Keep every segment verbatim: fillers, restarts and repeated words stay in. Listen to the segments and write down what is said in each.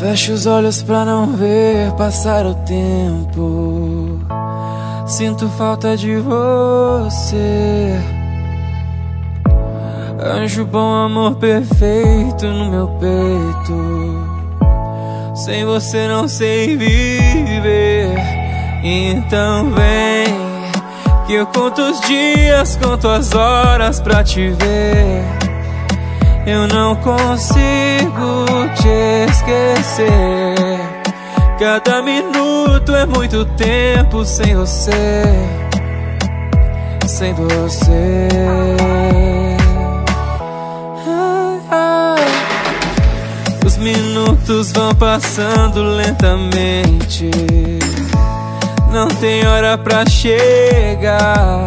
Fecho os olhos pra não ver passar o tempo. Sinto falta de você. Anjo bom, amor perfeito no meu peito. Sem você não sei viver. Então vem, que eu conto os dias, conto as horas pra te ver. Eu não consigo te esquecer. Cada minuto é muito tempo sem você. Sem você. Os minutos vão passando lentamente. Não tem hora pra chegar.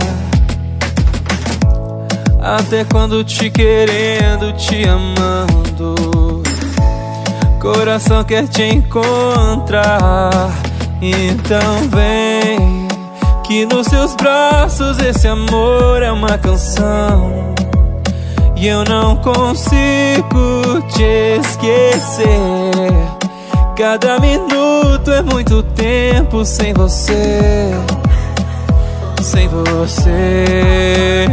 Até quando te querendo, te amando, coração quer te encontrar. Então vem, que nos seus braços esse amor é uma canção. E eu não consigo te esquecer. Cada minuto é muito tempo sem você. Sem você.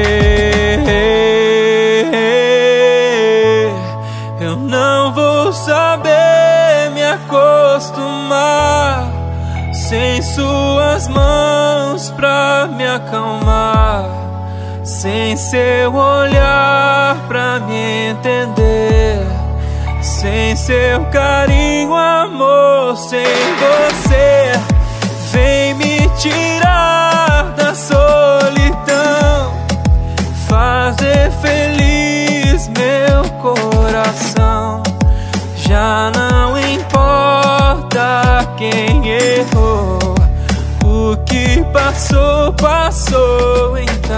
Eu não vou saber me acostumar sem suas mãos pra me acalmar, sem seu olhar pra me entender, sem seu carinho, amor, sem você. Vem me tirar da solidão, fazer feliz meu coração. Já não importa quem errou, o que passou, passou então.